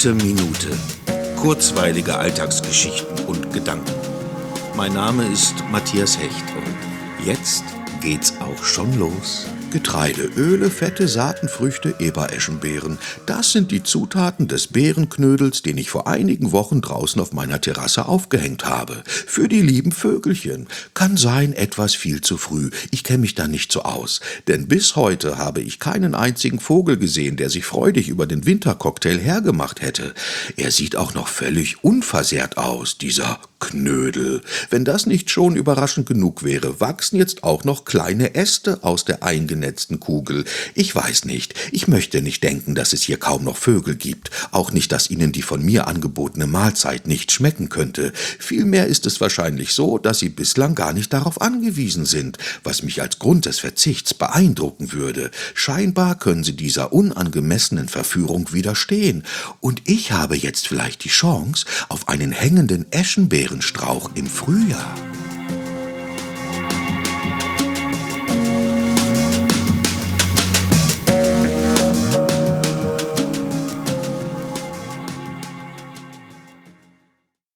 Gute Minute. Kurzweilige Alltagsgeschichten und Gedanken. Mein Name ist Matthias Hecht und jetzt geht's auch schon los. Getreide, Öle, Fette, Saaten, Früchte, Ebereschenbeeren. Das sind die Zutaten des Beerenknödels, den ich vor einigen Wochen draußen auf meiner Terrasse aufgehängt habe. Für die lieben Vögelchen. Kann sein, etwas viel zu früh. Ich kenne mich da nicht so aus. Denn bis heute habe ich keinen einzigen Vogel gesehen, der sich freudig über den Wintercocktail hergemacht hätte. Er sieht auch noch völlig unversehrt aus, dieser Knödel. Wenn das nicht schon überraschend genug wäre, wachsen jetzt auch noch kleine Äste aus der eingenetzten Kugel. Ich weiß nicht, ich möchte nicht denken, dass es hier kaum noch Vögel gibt, auch nicht, dass ihnen die von mir angebotene Mahlzeit nicht schmecken könnte. Vielmehr ist es wahrscheinlich so, dass sie bislang gar nicht darauf angewiesen sind, was mich als Grund des Verzichts beeindrucken würde. Scheinbar können sie dieser unangemessenen Verführung widerstehen. Und ich habe jetzt vielleicht die Chance auf einen hängenden Eschenbeerenstrauch im Frühjahr.